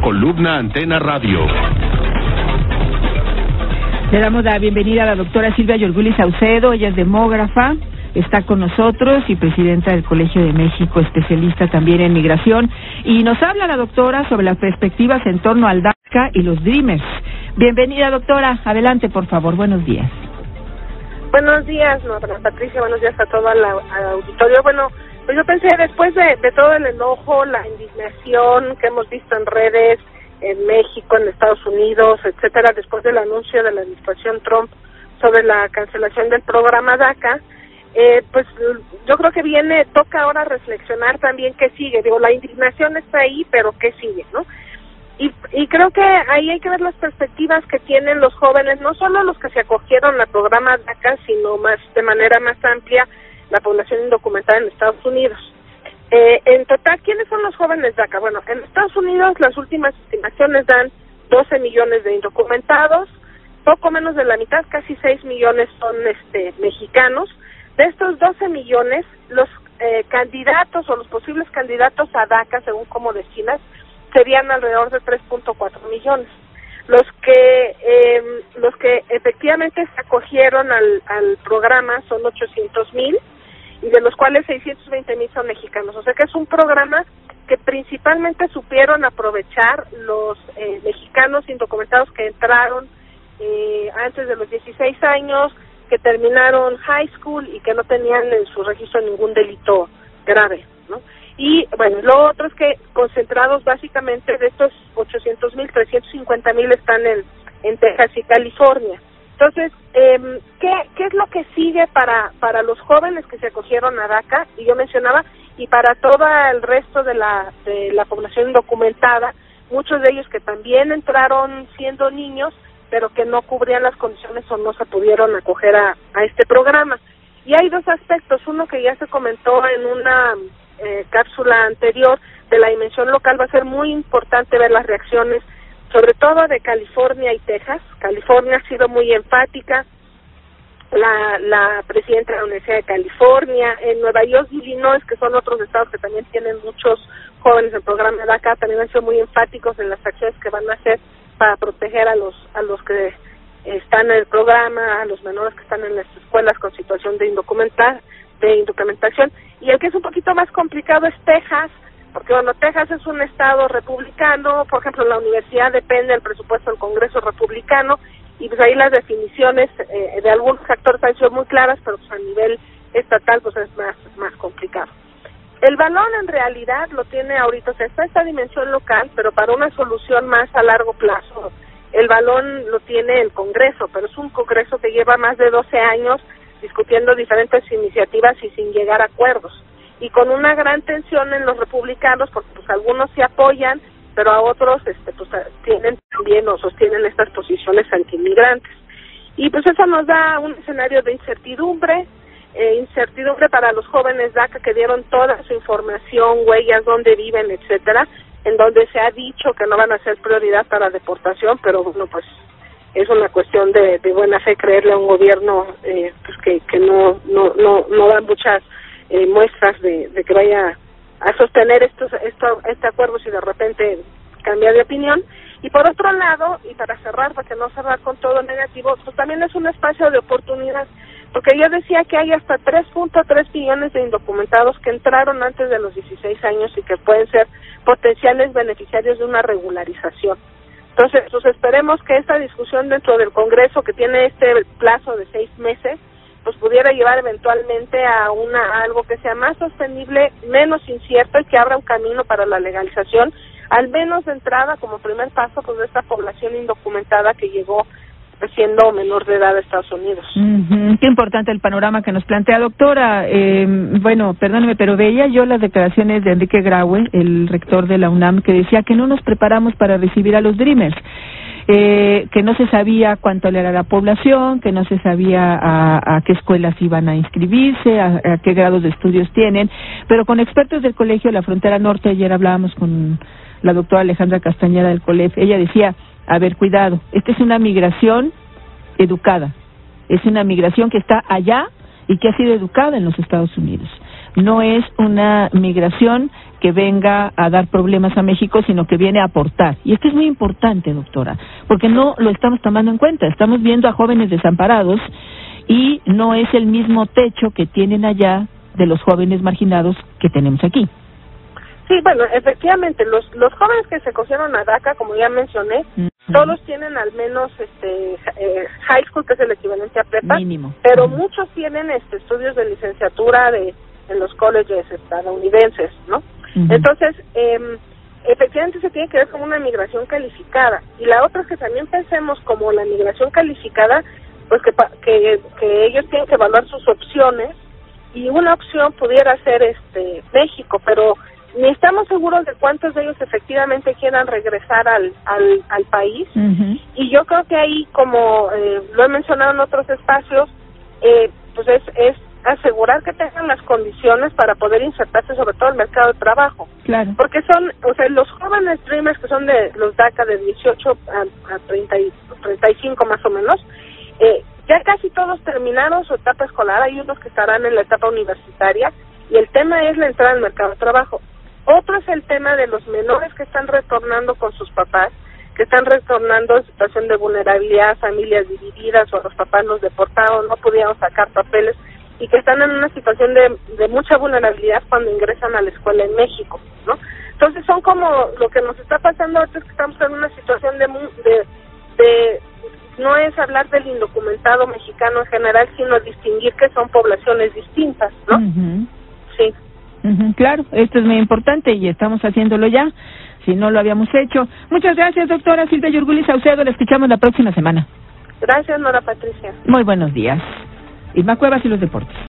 Columna Antena Radio. Le damos la bienvenida a la doctora Silvia Yorguli Saucedo. Ella es demógrafa, está con nosotros y presidenta del Colegio de México, especialista también en migración. Y nos habla la doctora sobre las perspectivas en torno al DACA y los Dreamers. Bienvenida, doctora. Adelante, por favor. Buenos días. Buenos días, Patricia. Buenos días a todo el auditorio. Bueno, pues yo pensé, después de todo el enojo, la indignación que hemos visto en redes, en México, en Estados Unidos, etcétera, después del anuncio de la administración Trump sobre la cancelación del programa DACA, pues yo creo que toca ahora reflexionar también qué sigue. Digo, la indignación está ahí, pero qué sigue, ¿no? Y creo que ahí hay que ver las perspectivas que tienen los jóvenes, no solo los que se acogieron al programa DACA, sino de manera más amplia la población indocumentada en Estados Unidos. En total, ¿quiénes son los jóvenes DACA? Bueno, en Estados Unidos las últimas estimaciones dan 12 millones de indocumentados, poco menos de la mitad, casi 6 millones son mexicanos. De estos 12 millones, los candidatos o los posibles candidatos a DACA, según cómo decidas, serían alrededor de 3.4 millones. Los que efectivamente se acogieron al programa son 800,000, y de los cuales 620,000 son mexicanos. O sea que es un programa que principalmente supieron aprovechar los mexicanos indocumentados que entraron antes de los 16 años, que terminaron high school y que no tenían en su registro ningún delito grave, ¿no? Y bueno, lo otro es que concentrados básicamente de estos 800,000, 350,000 están en Texas y California. Entonces, ¿qué es lo que sigue para los jóvenes que se acogieron a DACA? Y yo mencionaba, y para todo el resto de la población indocumentada, muchos de ellos que también entraron siendo niños, pero que no cubrían las condiciones o no se pudieron acoger a este programa. Y hay dos aspectos, uno que ya se comentó en una cápsula anterior, de la dimensión local. Va a ser muy importante ver las reacciones, sobre todo de California y Texas. California ha sido muy enfática, la presidenta de la Universidad de California, en Nueva York y Illinois, que son otros estados que también tienen muchos jóvenes en el programa DACA, también han sido muy enfáticos en las acciones que van a hacer para proteger a los que están en el programa, a los menores que están en las escuelas con situación de indocumentación. Y el que es un poquito más complicado es Texas, porque bueno, Texas es un estado republicano. Por ejemplo, la universidad depende del presupuesto del Congreso republicano, y pues ahí las definiciones de algunos actores han sido muy claras, pero pues a nivel estatal pues es más complicado. El balón en realidad lo tiene ahorita, o sea, está esta dimensión local, pero para una solución más a largo plazo, el balón lo tiene el Congreso, pero es un Congreso que lleva más de 12 años discutiendo diferentes iniciativas y sin llegar a acuerdos, y con una gran tensión en los republicanos, porque pues algunos se apoyan, pero a otros pues tienen también o sostienen estas posiciones antiinmigrantes. Y pues eso nos da un escenario de incertidumbre para los jóvenes DACA que dieron toda su información, huellas, dónde viven, etcétera, en donde se ha dicho que no van a ser prioridad para deportación, pero bueno, pues es una cuestión de buena fe creerle a un gobierno pues que no da muchas muestras de que vaya a sostener este acuerdo si de repente cambia de opinión. Y por otro lado, y para cerrar, para que no cerrar con todo negativo, pues también es un espacio de oportunidad, porque yo decía que hay hasta 3.3 millones de indocumentados que entraron antes de los 16 años y que pueden ser potenciales beneficiarios de una regularización. Entonces, pues esperemos que esta discusión dentro del Congreso, que tiene este plazo de 6 meses, pues pudiera llevar eventualmente a algo que sea más sostenible, menos incierto, y que abra un camino para la legalización, al menos de entrada, como primer paso, pues de esta población indocumentada que llegó siendo menor de edad a Estados Unidos. Qué importante el panorama que nos plantea, doctora. Bueno, perdóneme, pero veía yo las declaraciones de Enrique Graue, el rector de la UNAM, que decía que no nos preparamos para recibir a los Dreamers, que no se sabía cuánto era la población, que no se sabía a qué escuelas iban a inscribirse, a qué grados de estudios tienen, pero con expertos del Colegio de la Frontera Norte, ayer hablábamos con la doctora Alejandra Castañeda del COLEF, ella decía, a ver, cuidado, esta es una migración educada, es una migración que está allá y que ha sido educada en los Estados Unidos. no es una migración que venga a dar problemas a México, sino que viene a aportar. Y esto es muy importante, doctora, porque no lo estamos tomando en cuenta. Estamos viendo a jóvenes desamparados y no es el mismo techo que tienen allá de los jóvenes marginados que tenemos aquí. Sí, bueno, efectivamente, los jóvenes que se cogieron a DACA, como ya mencioné, todos tienen al menos high school, que es el equivalente a prepa, mínimo, pero muchos tienen estudios de licenciatura en los colleges estadounidenses, ¿no? Entonces, efectivamente se tiene que ver como una migración calificada. Y la otra es que también pensemos como la migración calificada, pues que ellos tienen que evaluar sus opciones, y una opción pudiera ser México, pero ni estamos seguros de cuántos de ellos efectivamente quieran regresar al país. Y yo creo que ahí, como lo he mencionado en otros espacios, pues es asegurar que tengan las condiciones para poder insertarse sobre todo en el mercado de trabajo. Claro. Porque los jóvenes Dreamers, que son de los DACA de 18 a 35 más o menos, ya casi todos terminaron su etapa escolar. Hay unos que estarán en la etapa universitaria, y el tema es la entrada al mercado de trabajo. Otro es el tema de los menores que están retornando con sus papás, que están retornando en situación de vulnerabilidad, familias divididas, o los papás los deportaron, no pudieron sacar papeles, y que están en una situación de mucha vulnerabilidad cuando ingresan a la escuela en México, ¿no? Entonces son como lo que nos está pasando ahorita, es que estamos en una situación de no es hablar del indocumentado mexicano en general, sino distinguir que son poblaciones distintas, ¿no? Sí. Claro, esto es muy importante y estamos haciéndolo ya, si no lo habíamos hecho. Muchas gracias, doctora Silvia Yurgulis Saucedo, la escuchamos la próxima semana. Gracias, Nora Patricia. Muy buenos días. Irma Cuevas y los deportes.